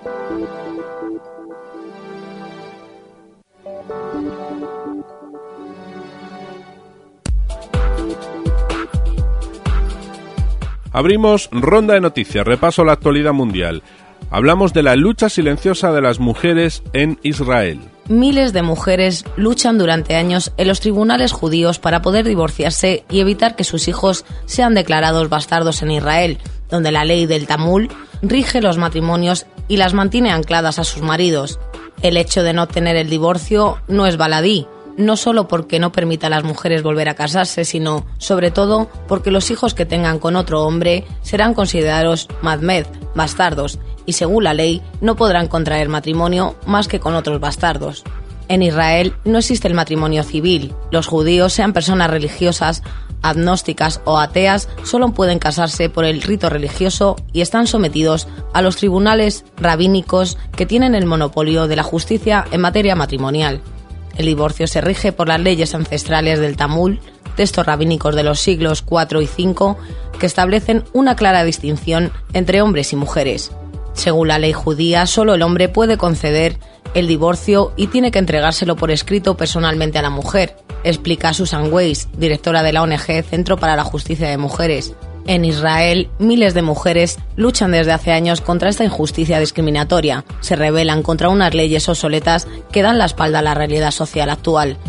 Abrimos ronda de noticias, repaso a la actualidad mundial. Hablamos de la lucha silenciosa de las mujeres en Israel. Miles de mujeres luchan durante años en los tribunales judíos para poder divorciarse y evitar que sus hijos sean declarados bastardos en Israel, donde la ley del Talmud rige los matrimonios y las mantiene ancladas a sus maridos. El hecho de no tener el divorcio no es baladí, no solo porque no permita a las mujeres volver a casarse, sino, sobre todo, porque los hijos que tengan con otro hombre serán considerados madmed, bastardos, y según la ley no podrán contraer matrimonio más que con otros bastardos. En Israel no existe el matrimonio civil. Los judíos, sean personas religiosas, agnósticas o ateas, solo pueden casarse por el rito religioso y están sometidos a los tribunales rabínicos que tienen el monopolio de la justicia en materia matrimonial. El divorcio se rige por las leyes ancestrales del Talmud, textos rabínicos de los siglos IV y V, que establecen una clara distinción entre hombres y mujeres. Según la ley judía, solo el hombre puede conceder el divorcio y tiene que entregárselo por escrito personalmente a la mujer, explica Susan Weiss, directora de la ONG Centro para la Justicia de Mujeres. En Israel, miles de mujeres luchan desde hace años contra esta injusticia discriminatoria. Se rebelan contra unas leyes obsoletas que dan la espalda a la realidad social actual.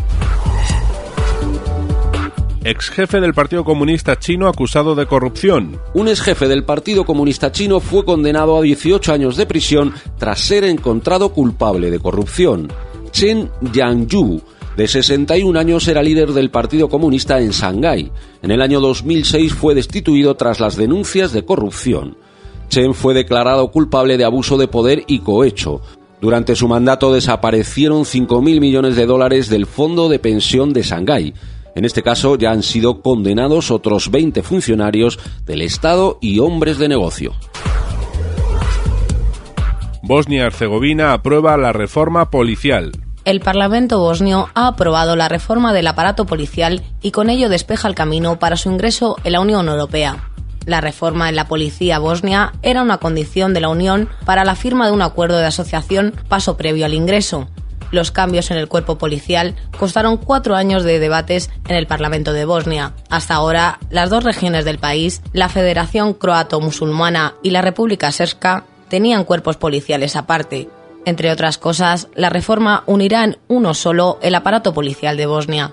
Exjefe del Partido Comunista Chino acusado de corrupción. Un exjefe del Partido Comunista Chino fue condenado a 18 años de prisión tras ser encontrado culpable de corrupción. Chen Yangyu, de 61 años, era líder del Partido Comunista en Shanghái. En el año 2006 fue destituido tras las denuncias de corrupción. Chen fue declarado culpable de abuso de poder y cohecho. Durante su mandato desaparecieron 5.000 millones de dólares del fondo de pensión de Shanghái. En este caso ya han sido condenados otros 20 funcionarios del Estado y hombres de negocio. Bosnia-Herzegovina aprueba la reforma policial. El Parlamento bosnio ha aprobado la reforma del aparato policial y con ello despeja el camino para su ingreso en la Unión Europea. La reforma en la policía bosnia era una condición de la Unión para la firma de un acuerdo de asociación, paso previo al ingreso. Los cambios en el cuerpo policial costaron 4 años de debates en el Parlamento de Bosnia. Hasta ahora, las dos regiones del país, la Federación Croato-Musulmana y la República Srpska, tenían cuerpos policiales aparte. Entre otras cosas, la reforma unirá en uno solo el aparato policial de Bosnia.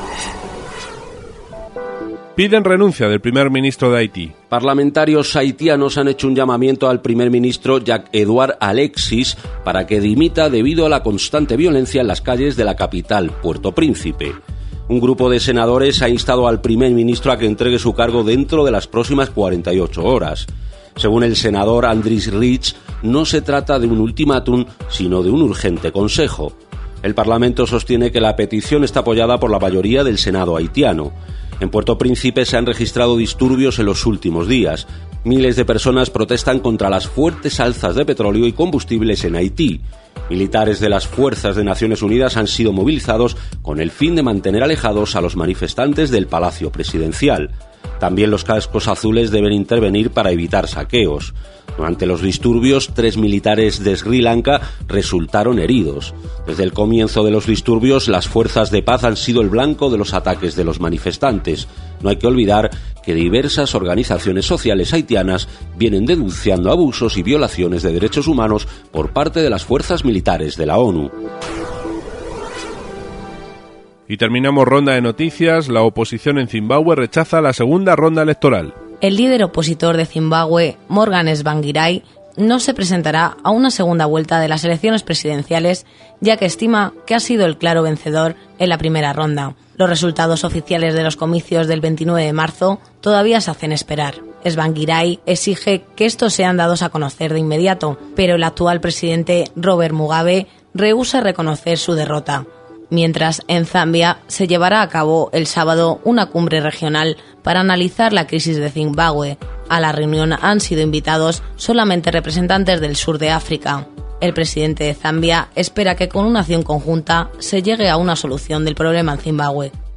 Piden renuncia del primer ministro de Haití. Parlamentarios haitianos han hecho un llamamiento al primer ministro Jacques-Edouard Alexis para que dimita debido a la constante violencia en las calles de la capital, Puerto Príncipe. Un grupo de senadores ha instado al primer ministro a que entregue su cargo dentro de las próximas 48 horas. Según el senador Andris Rich, no se trata de un ultimátum, sino de un urgente consejo. El Parlamento sostiene que la petición está apoyada por la mayoría del Senado haitiano. En Puerto Príncipe se han registrado disturbios en los últimos días. Miles de personas protestan contra las fuertes alzas de petróleo y combustibles en Haití. Militares de las Fuerzas de Naciones Unidas han sido movilizados con el fin de mantener alejados a los manifestantes del Palacio Presidencial. También los cascos azules deben intervenir para evitar saqueos. Durante los disturbios, 3 militares de Sri Lanka resultaron heridos. Desde el comienzo de los disturbios, las fuerzas de paz han sido el blanco de los ataques de los manifestantes. No hay que olvidar que diversas organizaciones sociales haitianas vienen denunciando abusos y violaciones de derechos humanos por parte de las fuerzas militares de la ONU. Y terminamos ronda de noticias. La oposición en Zimbabue rechaza la segunda ronda electoral. El líder opositor de Zimbabue, Morgan Tsvangirai, no se presentará a una segunda vuelta de las elecciones presidenciales, ya que estima que ha sido el claro vencedor en la primera ronda. Los resultados oficiales de los comicios del 29 de marzo todavía se hacen esperar. Tsvangirai exige que estos sean dados a conocer de inmediato, pero el actual presidente Robert Mugabe rehúsa reconocer su derrota. Mientras, en Zambia se llevará a cabo el sábado una cumbre regional para analizar la crisis de Zimbabue. A la reunión han sido invitados solamente representantes del sur de África. El presidente de Zambia espera que con una acción conjunta se llegue a una solución del problema en Zimbabue.